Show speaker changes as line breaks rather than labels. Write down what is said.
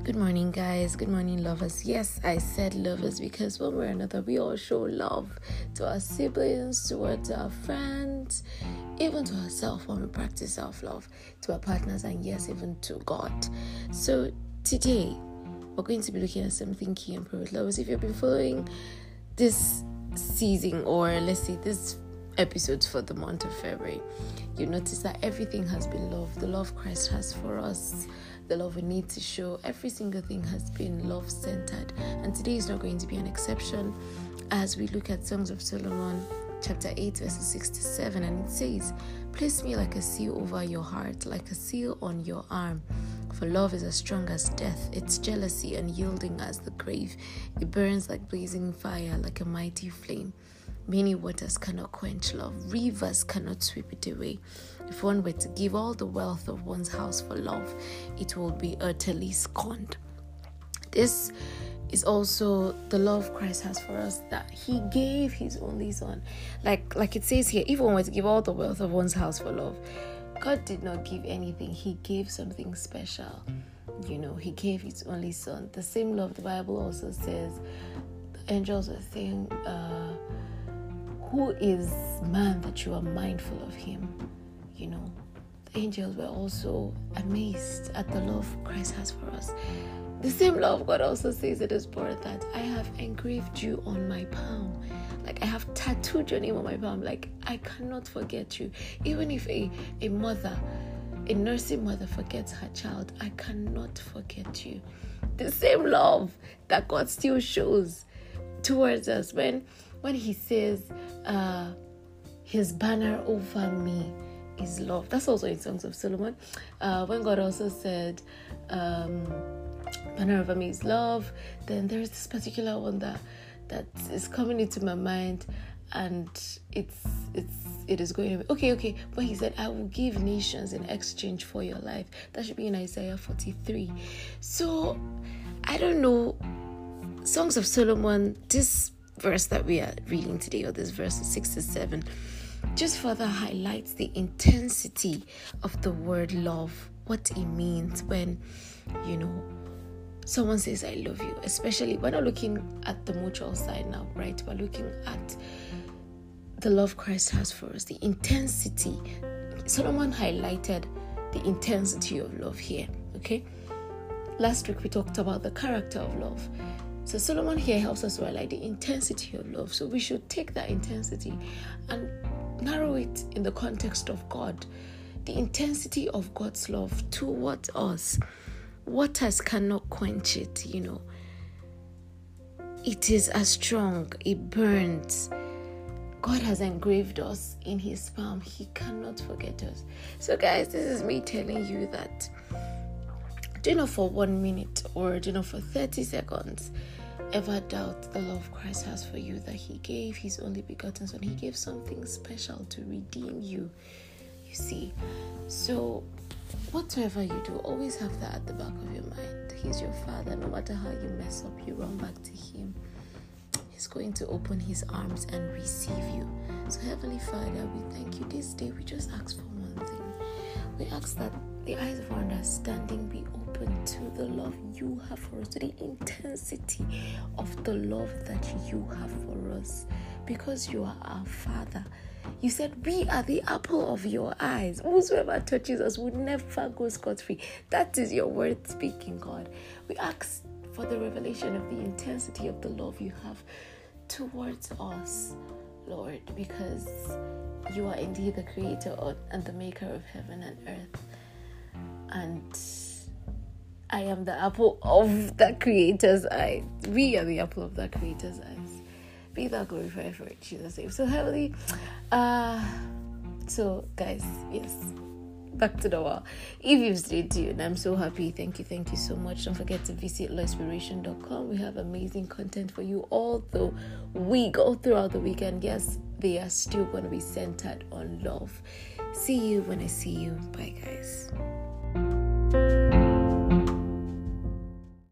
Good morning, guys. Good morning, lovers. Yes, I said lovers because one way or another, we all show love to our siblings, towards our friends, even to ourselves when we practice self-love, to our partners, and yes, even to God. So today, we're going to be looking at something key and private lovers. If you've been following this season, or let's say this episodes for the month of February, you notice that everything has been love. The love Christ has for us, the love we need to show, every single thing has been love-centered. And today is not going to be an exception as we look at Songs of Solomon, chapter 8, verses 6 to 7. And it says, "Place me like a seal over your heart, like a seal on your arm. For love is as strong as death, its jealousy unyielding as the grave. It burns like blazing fire, like a mighty flame. Many waters cannot quench love, rivers cannot sweep it away. If one were to give all the wealth of one's house for love, it will be utterly scorned." This is also the love Christ has for us, that he gave his only son. Like it says here, if one were to give all the wealth of one's house for love, God did not give anything. He gave something special. He gave his only son. The same love the Bible also says, the angels are saying, who is man that you are mindful of him? The angels were also amazed at the love Christ has for us. The same love God also says it is word that I have engraved you on my palm. I have tattooed your name on my palm. I cannot forget you. Even if a nursing mother forgets her child, I cannot forget you. The same love that God still shows towards us when he says, his banner over me is love. That's also in Songs of Solomon. When God also said, banner over me is love, then there's this particular one that is coming into my mind, and it is going to be okay. But he said, I will give nations in exchange for your life. That should be in Isaiah 43. So I don't know, Songs of Solomon, this verse that we are reading today, or this verse 6 to 7, just further highlights the intensity of the word love, what it means when someone says I love you. Especially, we're not looking at the mutual side now, right? We're looking at the love Christ has for us, the intensity. Solomon highlighted the intensity of love here, okay? Last week we talked about the character of love. So Solomon here helps us to highlight the intensity of love. So we should take that intensity and narrow it in the context of God. The intensity of God's love towards us. Waters cannot quench it, It is as strong. It burns. God has engraved us in his palm. He cannot forget us. So guys, this is me telling you that do not for 1 minute or do not for 30 seconds ever doubt the love Christ has for you, that he gave his only begotten son. He gave something special to redeem you, you see. So whatsoever you do, always have that at the back of your mind. He's your father. No matter how you mess up, you run back to him. He's going to open his arms and receive you. So Heavenly Father, we thank you. This day we just ask for one thing. We ask that the eyes of our understanding be open to the love you have for us, to the intensity of the love that you have for us, because you are our Father. You said we are the apple of your eyes. Whosoever touches us will never go scot-free. That is your word speaking, God. We ask for the revelation of the intensity of the love you have towards us, Lord, because you are indeed the creator and the maker of heaven and earth. And I am the apple of that creator's eye. We are the apple of that creator's eyes. Be thou glorified for it, Jesus' name. So heavenly, so guys, yes, back to the wall. If you've stayed tuned, I'm so happy. Thank you so much. Don't forget to visit lawinspiration.com. We have amazing content for you all the week, all throughout the weekend. Yes, they are still going to be centered on love. See you when I see you. Bye, guys.